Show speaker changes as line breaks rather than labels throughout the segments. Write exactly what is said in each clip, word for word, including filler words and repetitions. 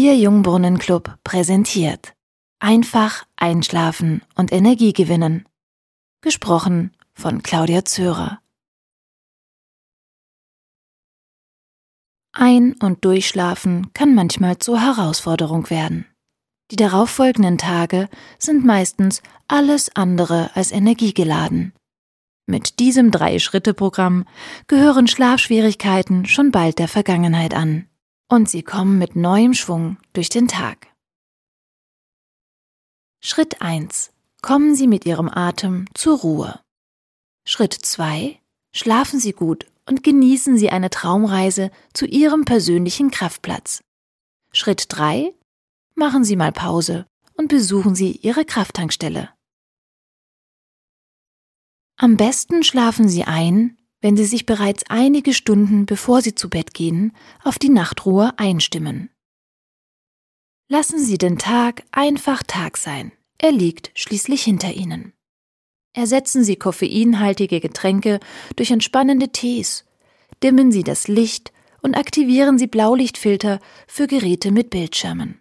Ihr Jungbrunnen-Club präsentiert Einfach einschlafen und Energie gewinnen. Gesprochen von Claudia Zöhrer. Ein- und Durchschlafen kann manchmal zur Herausforderung werden. Die darauffolgenden Tage sind meistens alles andere als energiegeladen. Mit diesem Drei-Schritte-Programm gehören Schlafschwierigkeiten schon bald der Vergangenheit an und sie kommen mit neuem Schwung durch den Tag. Schritt eins. Kommen Sie mit Ihrem Atem zur Ruhe. Schritt zwei. Schlafen Sie gut und genießen Sie eine Traumreise zu Ihrem persönlichen Kraftplatz. Schritt drei. Machen Sie mal Pause und besuchen Sie Ihre Krafttankstelle. Am besten schlafen Sie ein, wenn Sie sich bereits einige Stunden bevor Sie zu Bett gehen, auf die Nachtruhe einstimmen. Lassen Sie den Tag einfach Tag sein. Er liegt schließlich hinter Ihnen. Ersetzen Sie koffeinhaltige Getränke durch entspannende Tees. Dimmen Sie das Licht und aktivieren Sie Blaulichtfilter für Geräte mit Bildschirmen.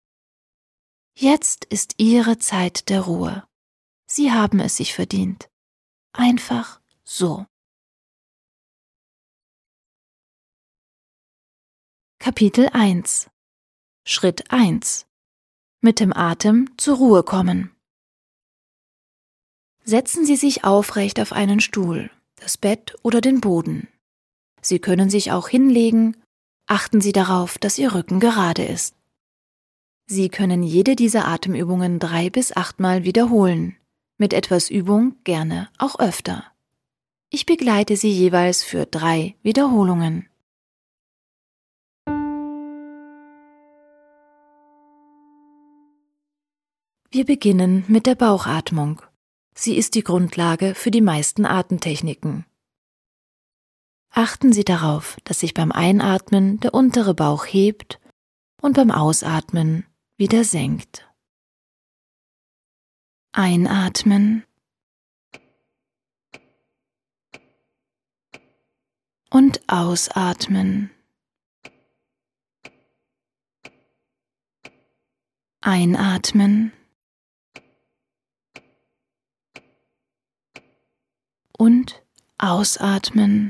Jetzt ist Ihre Zeit der Ruhe. Sie haben es sich verdient. Einfach so. Kapitel eins. Schritt eins. Mit dem Atem zur Ruhe kommen. Setzen Sie sich aufrecht auf einen Stuhl, das Bett oder den Boden. Sie können sich auch hinlegen. Achten Sie darauf, dass Ihr Rücken gerade ist. Sie können jede dieser Atemübungen drei bis achtmal wiederholen. Mit etwas Übung gerne auch öfter. Ich begleite Sie jeweils für drei Wiederholungen. Wir beginnen mit der Bauchatmung. Sie ist die Grundlage für die meisten Atemtechniken. Achten Sie darauf, dass sich beim Einatmen der untere Bauch hebt und beim Ausatmen wieder senkt. Einatmen und ausatmen. Einatmen und ausatmen.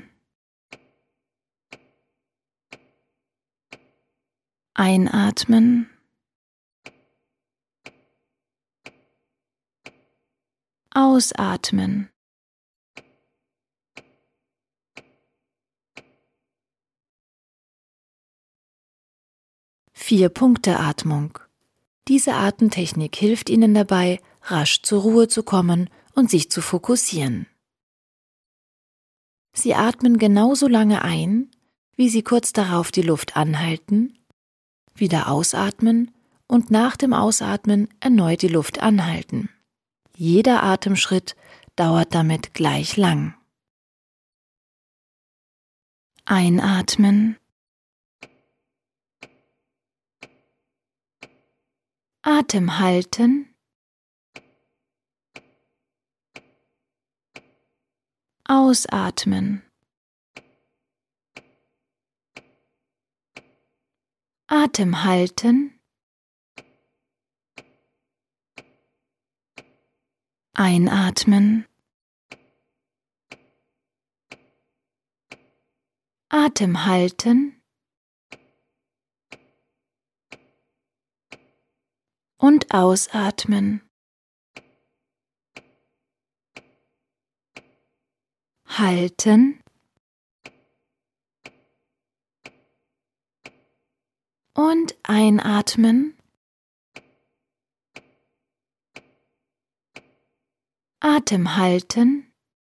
Einatmen ausatmen. Vier-Punkte-Atmung. Diese Atemtechnik hilft Ihnen dabei, rasch zur Ruhe zu kommen und sich zu fokussieren. Sie atmen genauso lange ein, wie Sie kurz darauf die Luft anhalten, wieder ausatmen und nach dem Ausatmen erneut die Luft anhalten. Jeder Atemschritt dauert damit gleich lang. Einatmen. Atem halten. Ausatmen. Atem halten. Einatmen. Atem halten. Und ausatmen. Halten. Und einatmen. Atem halten.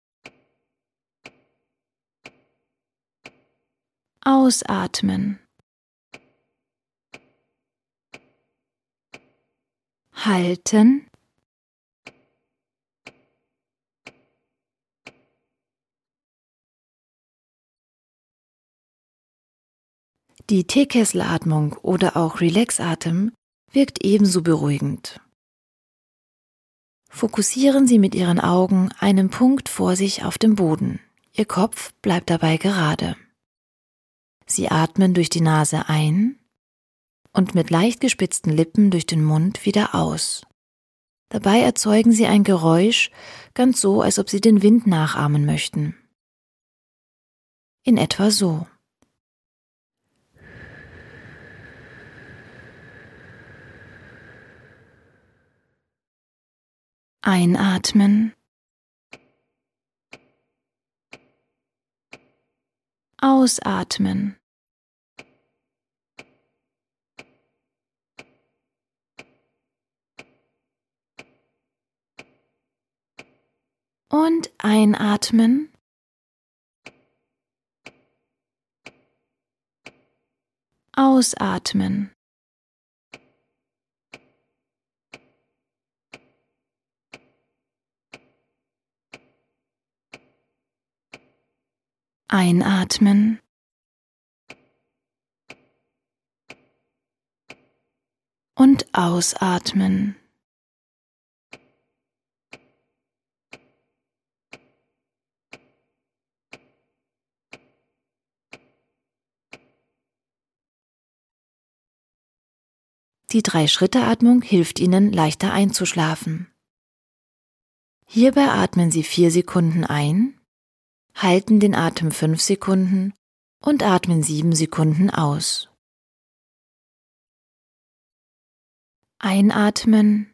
Ausatmen. Halten. Die Teekesselatmung oder auch Relaxatem wirkt ebenso beruhigend. Fokussieren Sie mit Ihren Augen einen Punkt vor sich auf dem Boden. Ihr Kopf bleibt dabei gerade. Sie atmen durch die Nase ein und mit leicht gespitzten Lippen durch den Mund wieder aus. Dabei erzeugen Sie ein Geräusch, ganz so, als ob Sie den Wind nachahmen möchten. In etwa so. Einatmen. Ausatmen. Und einatmen. Ausatmen. Einatmen. Und ausatmen. Die Drei-Schritte-Atmung hilft Ihnen, leichter einzuschlafen. Hierbei atmen Sie vier Sekunden ein, halten den Atem fünf Sekunden und atmen sieben Sekunden aus. Einatmen.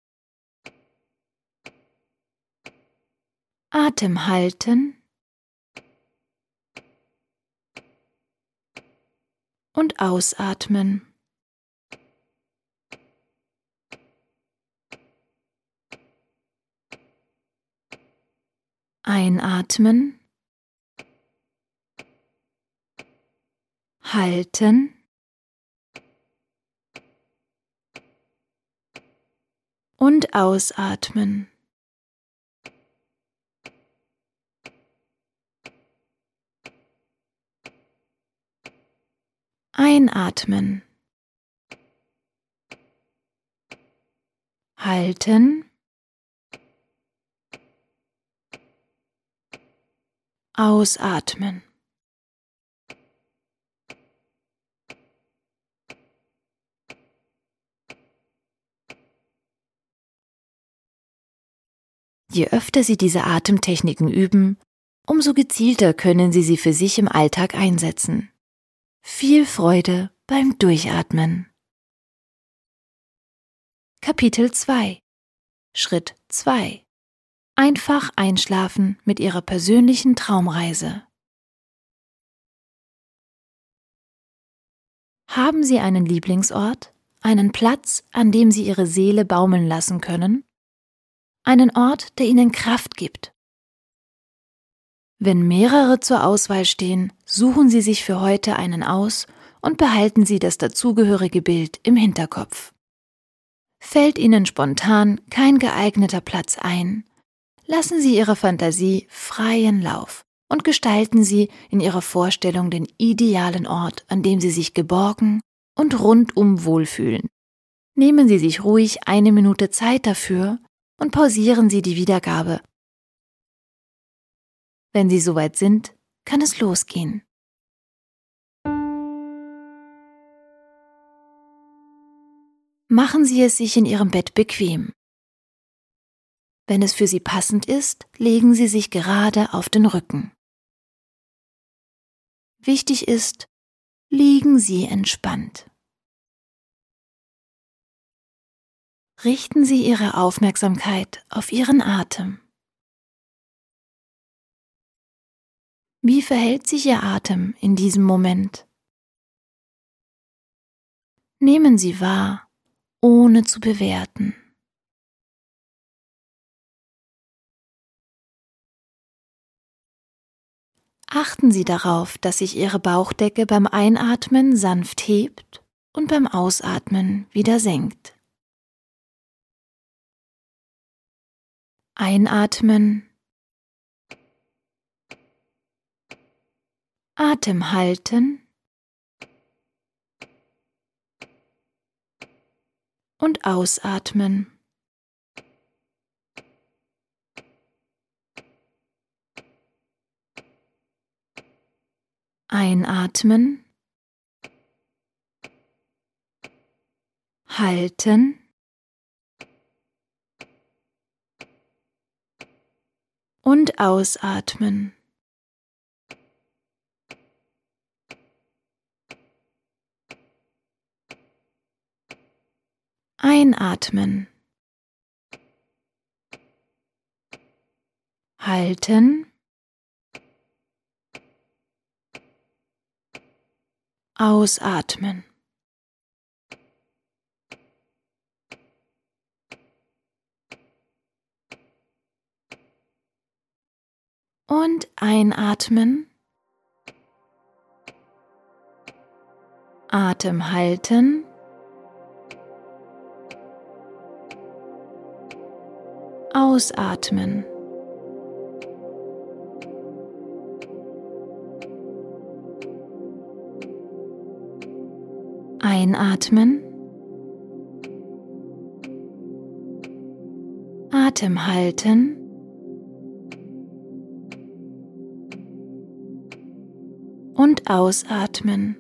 Atem halten. Und ausatmen. Einatmen. Halten. Und ausatmen. Einatmen. Halten. Ausatmen. Je öfter Sie diese Atemtechniken üben, umso gezielter können Sie sie für sich im Alltag einsetzen. Viel Freude beim Durchatmen. Kapitel zwei. Schritt zwei. Einfach einschlafen mit Ihrer persönlichen Traumreise. Haben Sie einen Lieblingsort, einen Platz, an dem Sie Ihre Seele baumeln lassen können? Einen Ort, der Ihnen Kraft gibt? Wenn mehrere zur Auswahl stehen, suchen Sie sich für heute einen aus und behalten Sie das dazugehörige Bild im Hinterkopf. Fällt Ihnen spontan kein geeigneter Platz ein, lassen Sie Ihrer Fantasie freien Lauf und gestalten Sie in Ihrer Vorstellung den idealen Ort, an dem Sie sich geborgen und rundum wohlfühlen. Nehmen Sie sich ruhig eine Minute Zeit dafür und pausieren Sie die Wiedergabe. Wenn Sie soweit sind, kann es losgehen. Machen Sie es sich in Ihrem Bett bequem. Wenn es für Sie passend ist, legen Sie sich gerade auf den Rücken. Wichtig ist, liegen Sie entspannt. Richten Sie Ihre Aufmerksamkeit auf Ihren Atem. Wie verhält sich Ihr Atem in diesem Moment? Nehmen Sie wahr, ohne zu bewerten. Achten Sie darauf, dass sich Ihre Bauchdecke beim Einatmen sanft hebt und beim Ausatmen wieder senkt. Einatmen. Atem halten. Und ausatmen. Einatmen. halten und ausatmen. Einatmen, halten, ausatmen. Und einatmen, Atem halten, ausatmen. Einatmen, Atem halten, und ausatmen.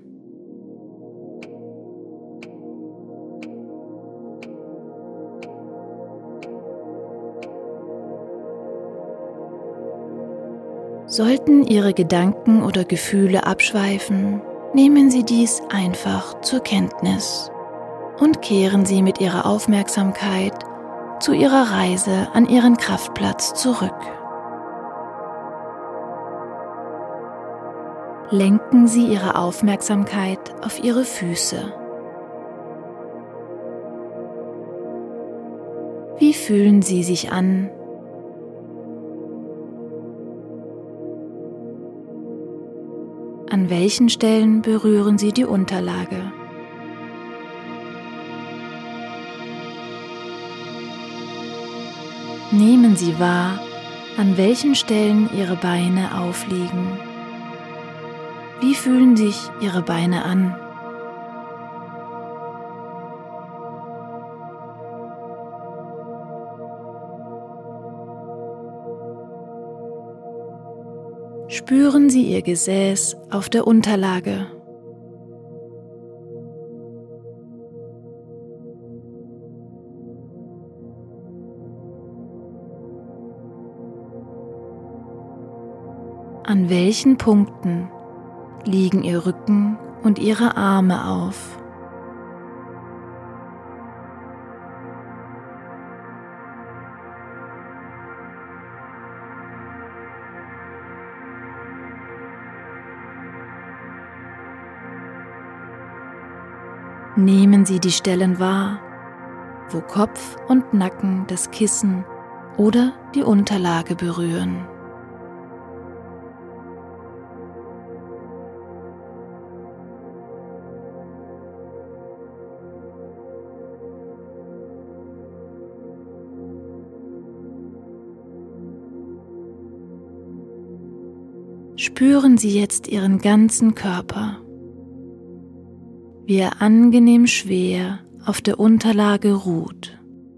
Sollten Ihre Gedanken oder Gefühle abschweifen, nehmen Sie dies einfach zur Kenntnis und kehren Sie mit Ihrer Aufmerksamkeit zu Ihrer Reise an Ihren Kraftplatz zurück. Lenken Sie Ihre Aufmerksamkeit auf Ihre Füße. Wie fühlen sie sich an? An welchen Stellen berühren Sie die Unterlage? Nehmen Sie wahr, an welchen Stellen Ihre Beine aufliegen. Wie fühlen sich Ihre Beine an? Spüren Sie Ihr Gesäß auf der Unterlage. An welchen Punkten liegen Ihr Rücken und Ihre Arme auf? Nehmen Sie die Stellen wahr, wo Kopf und Nacken das Kissen oder die Unterlage berühren. Spüren Sie jetzt Ihren ganzen Körper, wie er angenehm schwer auf der Unterlage ruht.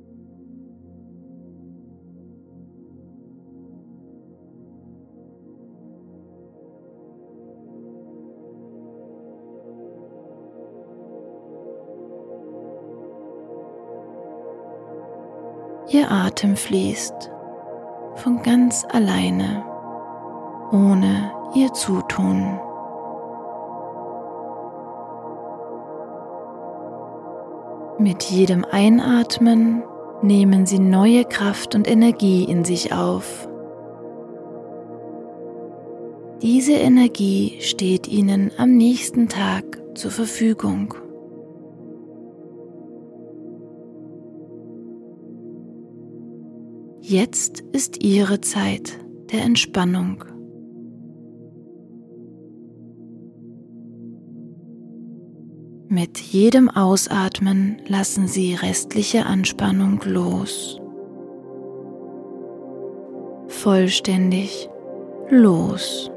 Ihr Atem fließt von ganz alleine, ohne Ihr Zutun. Mit jedem Einatmen nehmen Sie neue Kraft und Energie in sich auf. Diese Energie steht Ihnen am nächsten Tag zur Verfügung. Jetzt ist Ihre Zeit der Entspannung. Mit jedem Ausatmen lassen Sie restliche Anspannung los. Vollständig los.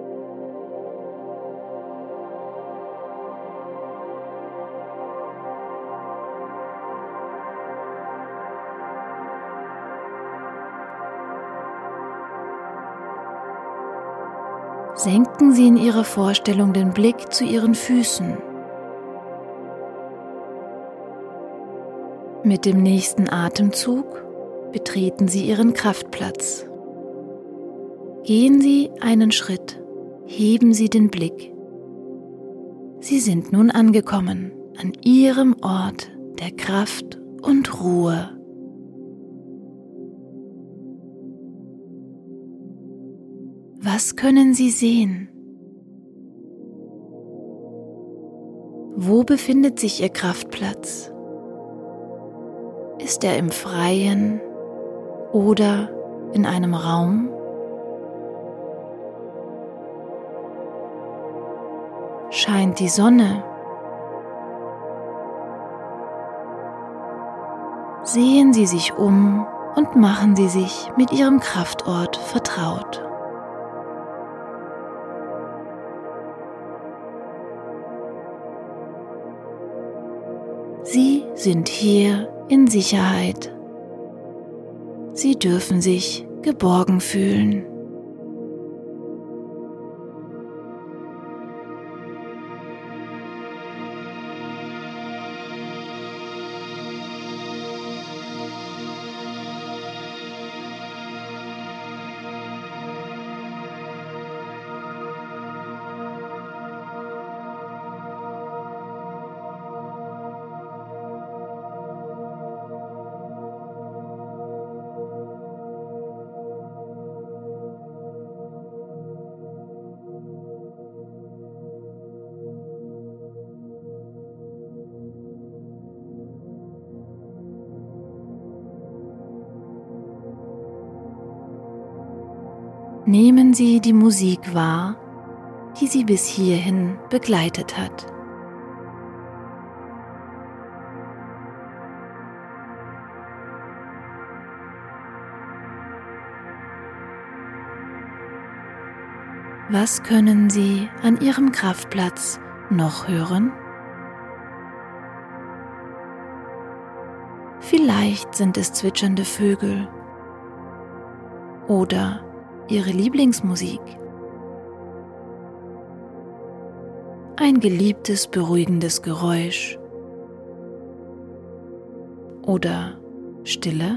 Senken Sie in Ihrer Vorstellung den Blick zu Ihren Füßen. Mit dem nächsten Atemzug betreten Sie Ihren Kraftplatz. Gehen Sie einen Schritt, heben Sie den Blick. Sie sind nun angekommen an Ihrem Ort der Kraft und Ruhe. Was können Sie sehen? Wo befindet sich Ihr Kraftplatz? Ist er im Freien oder in einem Raum? Scheint die Sonne? Sehen Sie sich um und machen Sie sich mit Ihrem Kraftort vertraut. Sie sind hier in Sicherheit. Sie dürfen sich geborgen fühlen. Nehmen Sie die Musik wahr, die Sie bis hierhin begleitet hat. Was können Sie an Ihrem Kraftplatz noch hören? Vielleicht sind es zwitschernde Vögel oder Ihre Lieblingsmusik. Ein geliebtes, beruhigendes Geräusch oder Stille.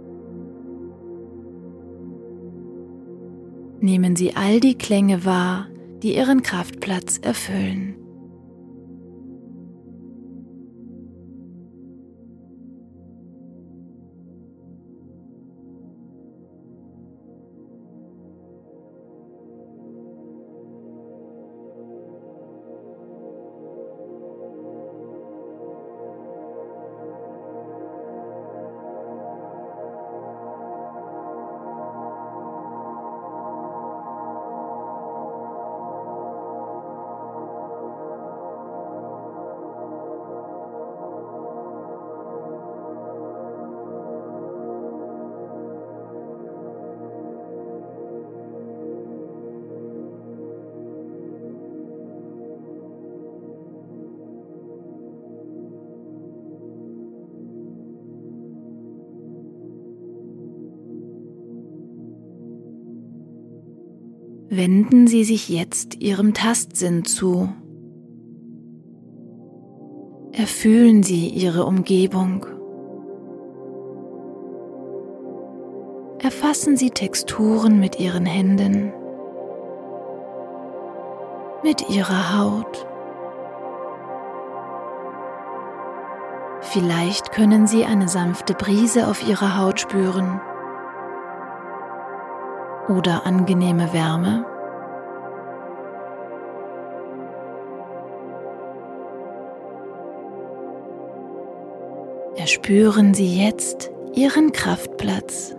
Nehmen Sie all die Klänge wahr, die Ihren Kraftplatz erfüllen. Wenden Sie sich jetzt Ihrem Tastsinn zu. Erfühlen Sie Ihre Umgebung. Erfassen Sie Texturen mit Ihren Händen, mit Ihrer Haut. Vielleicht können Sie eine sanfte Brise auf Ihrer Haut spüren oder angenehme Wärme. Erspüren Sie jetzt Ihren Kraftplatz.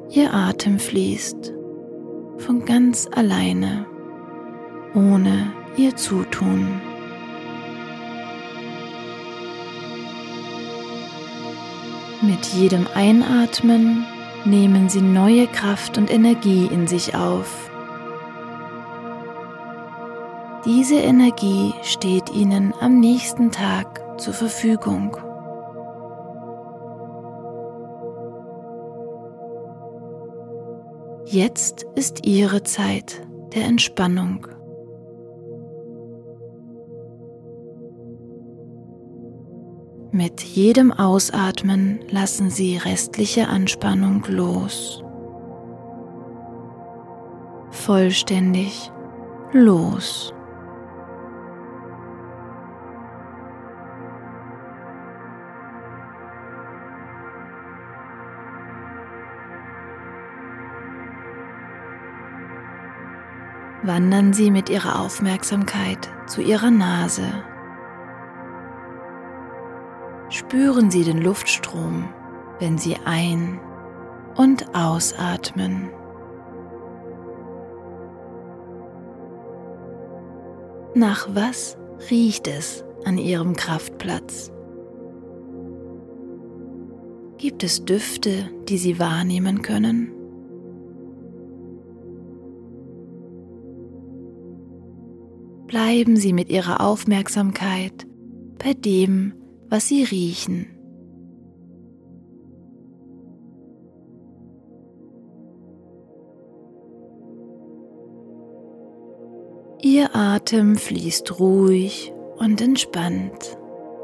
Ihr Atem fließt von ganz alleine, ohne ihr Zutun. Mit jedem Einatmen nehmen Sie neue Kraft und Energie in sich auf. Diese Energie steht Ihnen am nächsten Tag zur Verfügung. Jetzt ist Ihre Zeit der Entspannung. Mit jedem Ausatmen lassen Sie restliche Anspannung los. Vollständig los. Wandern Sie mit Ihrer Aufmerksamkeit zu Ihrer Nase. Spüren Sie den Luftstrom, wenn Sie ein- und ausatmen. Nach was riecht es an Ihrem Kraftplatz? Gibt es Düfte, die Sie wahrnehmen können? Bleiben Sie mit Ihrer Aufmerksamkeit bei dem, was Sie riechen. Ihr Atem fließt ruhig und entspannt.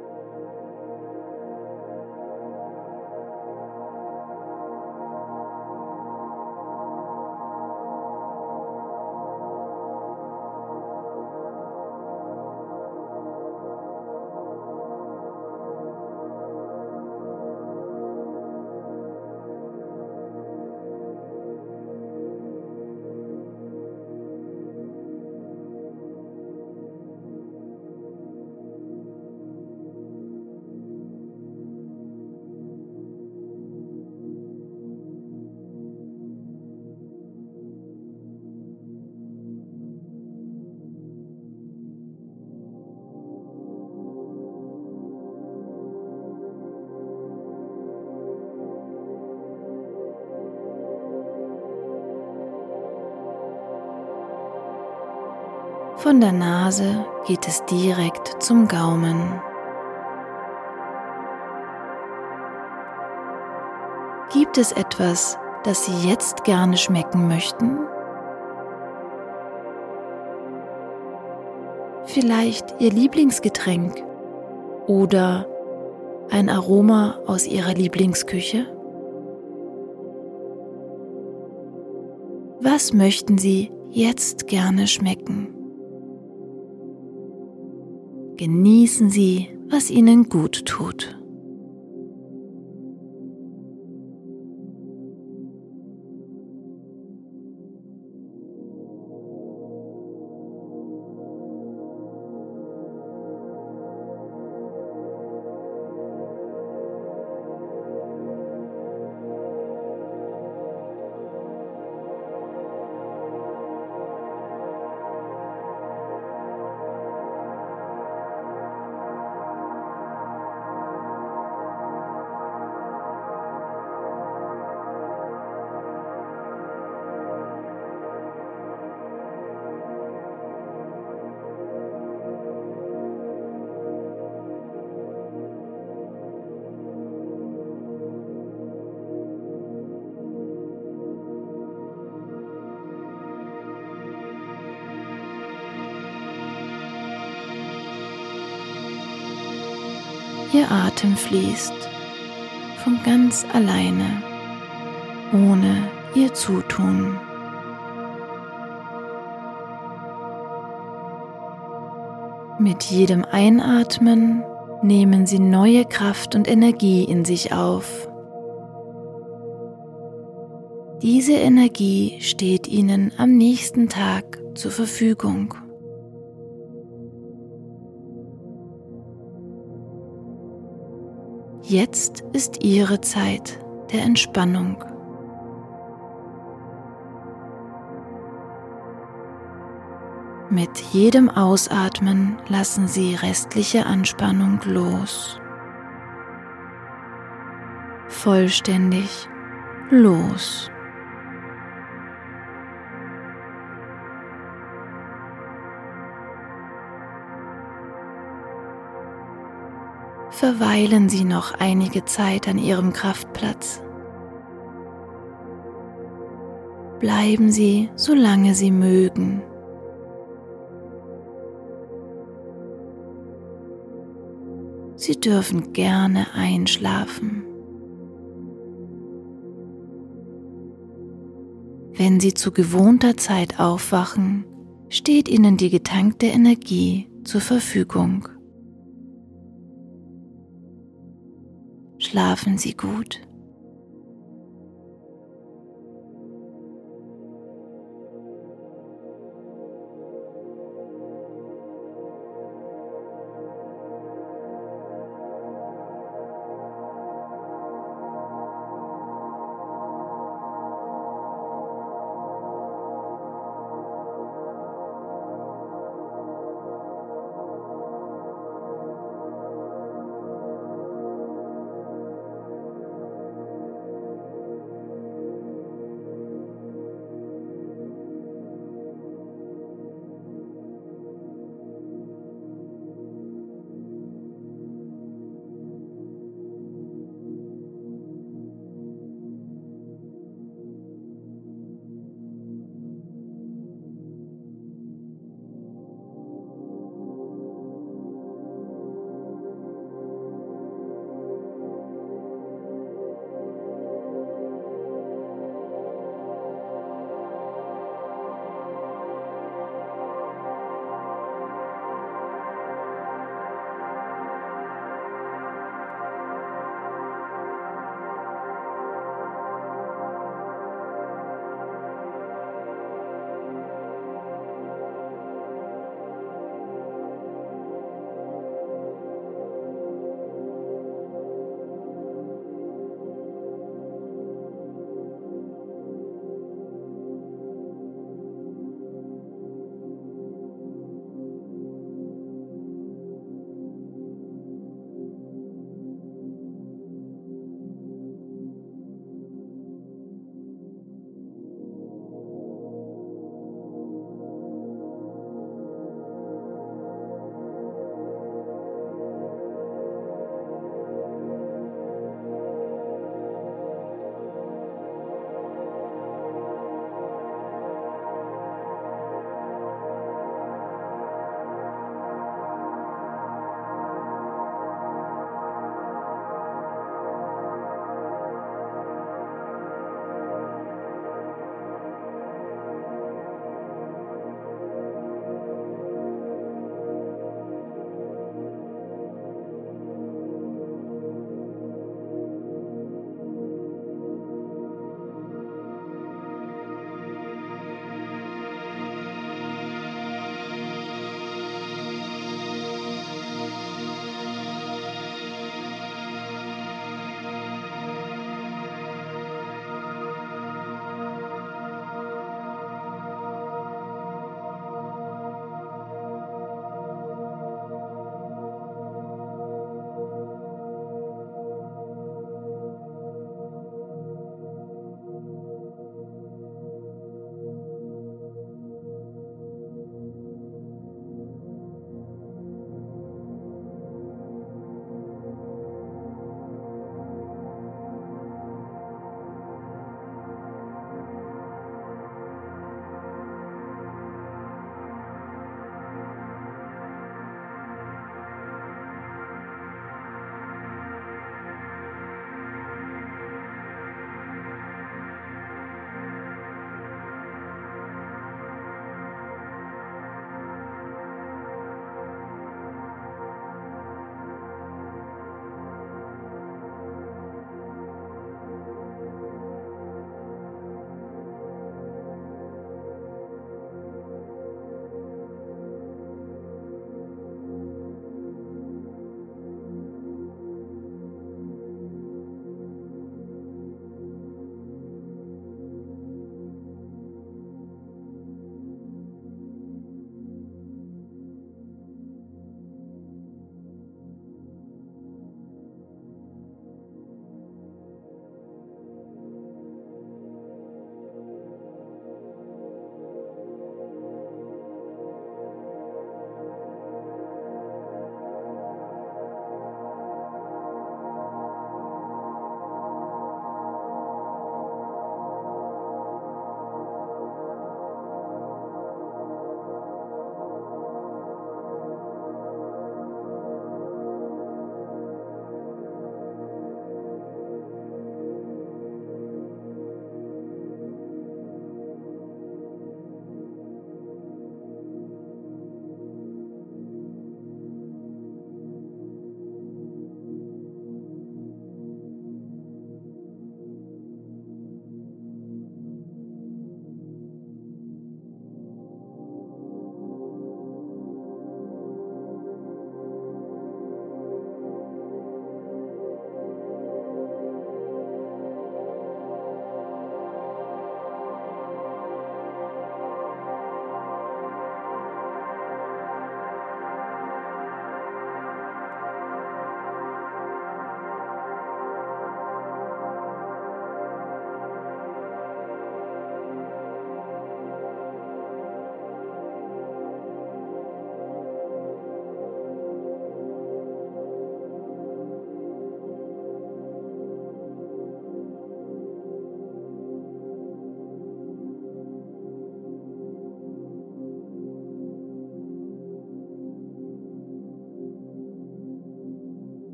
Von der Nase geht es direkt zum Gaumen. Gibt es etwas, das Sie jetzt gerne schmecken möchten? Vielleicht Ihr Lieblingsgetränk oder ein Aroma aus Ihrer Lieblingsküche? Was möchten Sie jetzt gerne schmecken? Genießen Sie, was Ihnen gut tut. Ihr Atem fließt von ganz alleine, ohne Ihr Zutun. Mit jedem Einatmen nehmen Sie neue Kraft und Energie in sich auf. Diese Energie steht Ihnen am nächsten Tag zur Verfügung. Jetzt ist Ihre Zeit der Entspannung. Mit jedem Ausatmen lassen Sie restliche Anspannung los. Vollständig los. Verweilen Sie noch einige Zeit an Ihrem Kraftplatz. Bleiben Sie, solange Sie mögen. Sie dürfen gerne einschlafen. Wenn Sie zu gewohnter Zeit aufwachen, steht Ihnen die getankte Energie zur Verfügung. Schlafen Sie gut.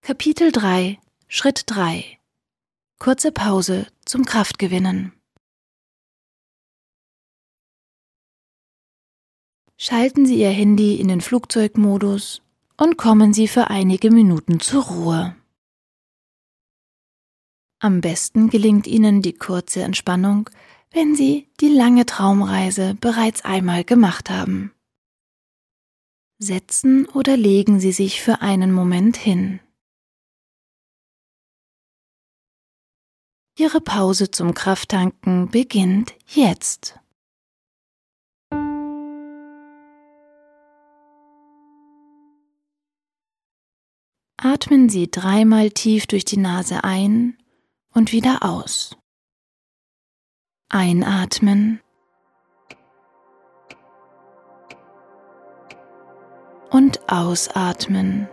Kapitel drei, Schritt drei. Kurze Pause zum Kraftgewinnen. Schalten Sie Ihr Handy in den Flugzeugmodus und kommen Sie für einige Minuten zur Ruhe. Am besten gelingt Ihnen die kurze Entspannung, wenn Sie die lange Traumreise bereits einmal gemacht haben. Setzen oder legen Sie sich für einen Moment hin. Ihre Pause zum Krafttanken beginnt jetzt. Atmen Sie dreimal tief durch die Nase ein und wieder aus. Einatmen und ausatmen.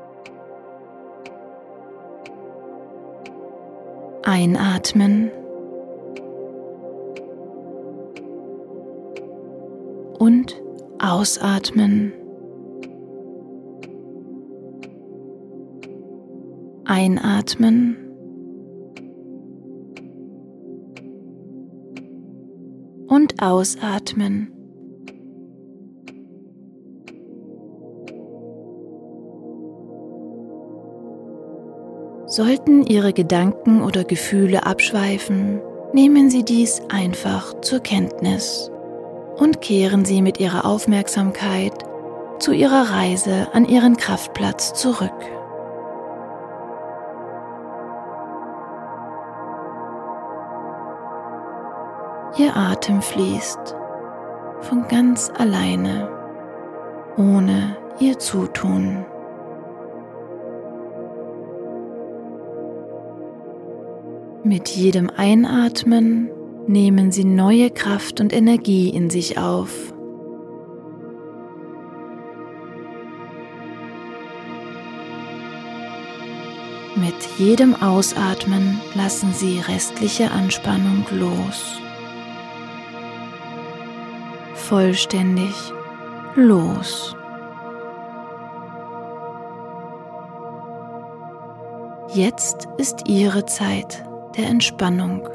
Einatmen und ausatmen. Einatmen und ausatmen. Sollten Ihre Gedanken oder Gefühle abschweifen, nehmen Sie dies einfach zur Kenntnis und kehren Sie mit Ihrer Aufmerksamkeit zu Ihrer Reise an Ihren Kraftplatz zurück. Ihr Atem fließt von ganz alleine, ohne Ihr Zutun. Mit jedem Einatmen nehmen Sie neue Kraft und Energie in sich auf. Mit jedem Ausatmen lassen Sie restliche Anspannung los. Vollständig los. Jetzt ist Ihre Zeit der Entspannung.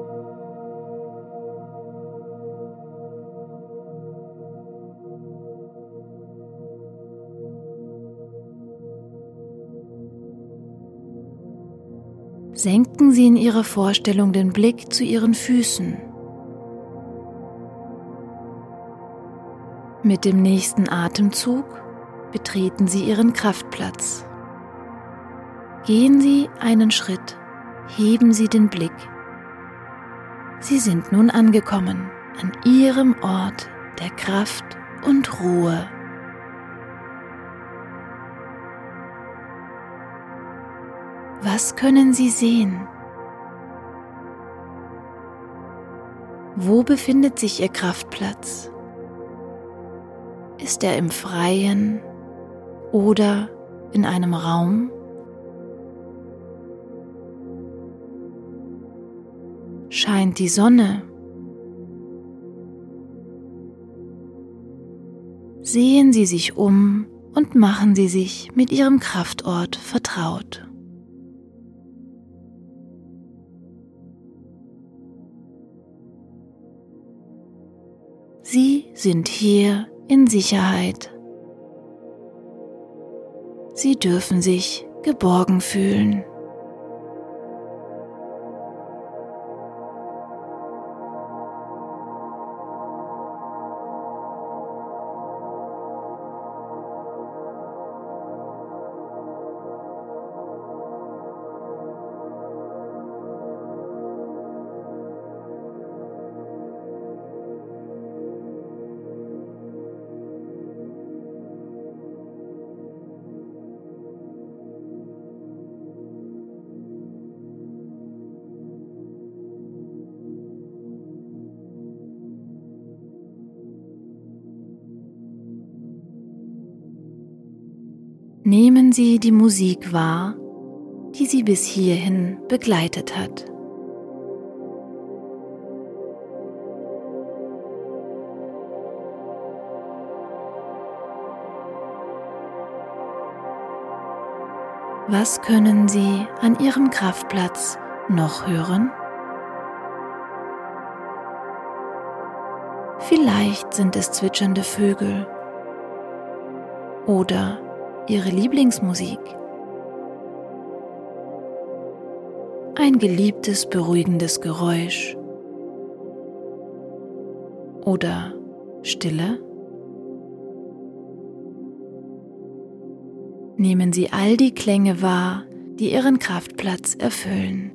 Senken Sie in Ihrer Vorstellung den Blick zu Ihren Füßen. Mit dem nächsten Atemzug betreten Sie Ihren Kraftplatz. Gehen Sie einen Schritt, heben Sie den Blick. Sie sind nun angekommen an Ihrem Ort der Kraft und Ruhe. Was können Sie sehen? Wo befindet sich Ihr Kraftplatz? Ist er im Freien oder in einem Raum? Scheint die Sonne? Sehen Sie sich um und machen Sie sich mit Ihrem Kraftort vertraut. Sie sind hier in Sicherheit. Sie dürfen sich geborgen fühlen. Nehmen Sie die Musik wahr, die Sie bis hierhin begleitet hat. Was können Sie an Ihrem Kraftplatz noch hören? Vielleicht sind es zwitschernde Vögel oder Ihre Lieblingsmusik. Ein geliebtes, beruhigendes Geräusch oder Stille. Nehmen Sie all die Klänge wahr, die Ihren Kraftplatz erfüllen.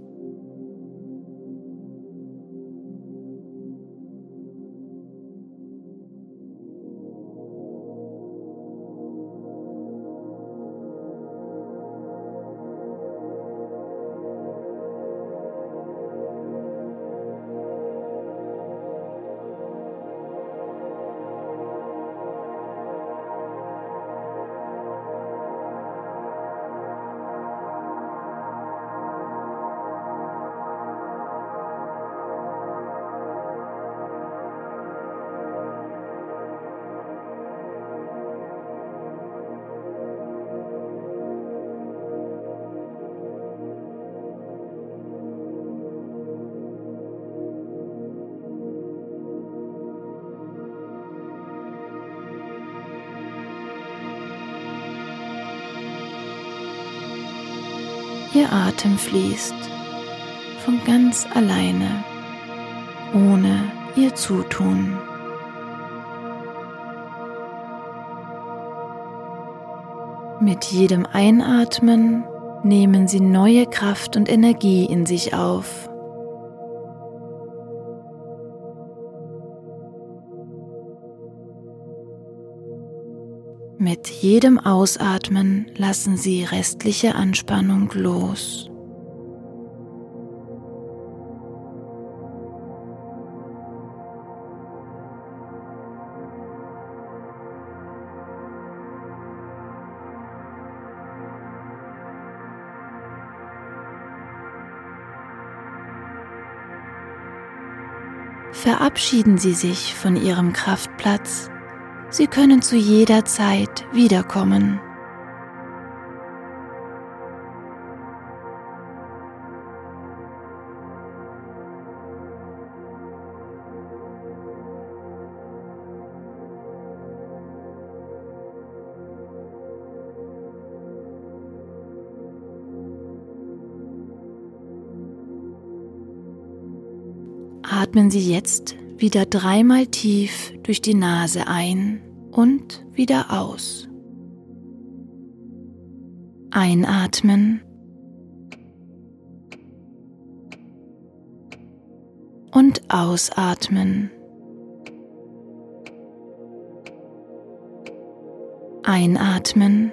Ihr Atem fließt von ganz alleine, ohne Ihr Zutun. Mit jedem Einatmen nehmen Sie neue Kraft und Energie in sich auf. Mit jedem Ausatmen lassen Sie restliche Anspannung los. Verabschieden Sie sich von Ihrem Kraftplatz. Sie können zu jeder Zeit wiederkommen. Atmen Sie jetzt wieder dreimal tief durch die Nase ein und wieder aus. Einatmen und ausatmen. Einatmen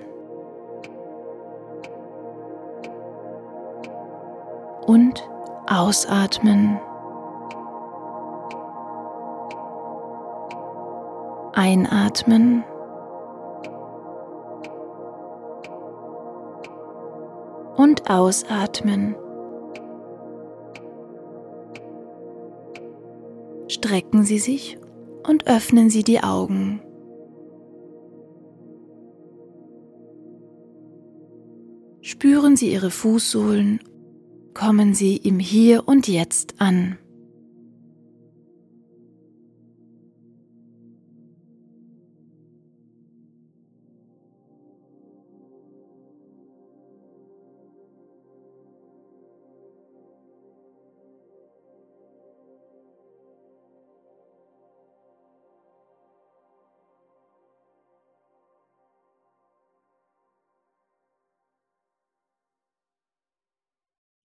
und ausatmen. Einatmen und ausatmen. Strecken Sie sich und öffnen Sie die Augen. Spüren Sie Ihre Fußsohlen, kommen Sie im Hier und Jetzt an.